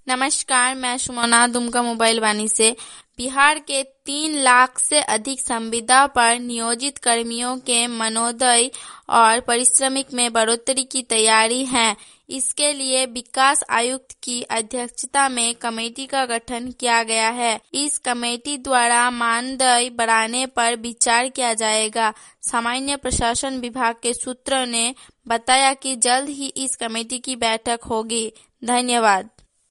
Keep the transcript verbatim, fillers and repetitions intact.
नमस्कार, मैं सुमना दुमका मोबाइल वाणी से। बिहार के तीन लाख से अधिक संविदा पर नियोजित कर्मियों के मनोदय और परिश्रमिक में बढ़ोतरी की तैयारी है। इसके लिए विकास आयुक्त की अध्यक्षता में कमेटी का गठन किया गया है। इस कमेटी द्वारा मानदेय बढ़ाने पर विचार किया जाएगा। सामान्य प्रशासन विभाग के सूत्रों ने बताया कि जल्द ही इस कमेटी की बैठक होगी। धन्यवाद।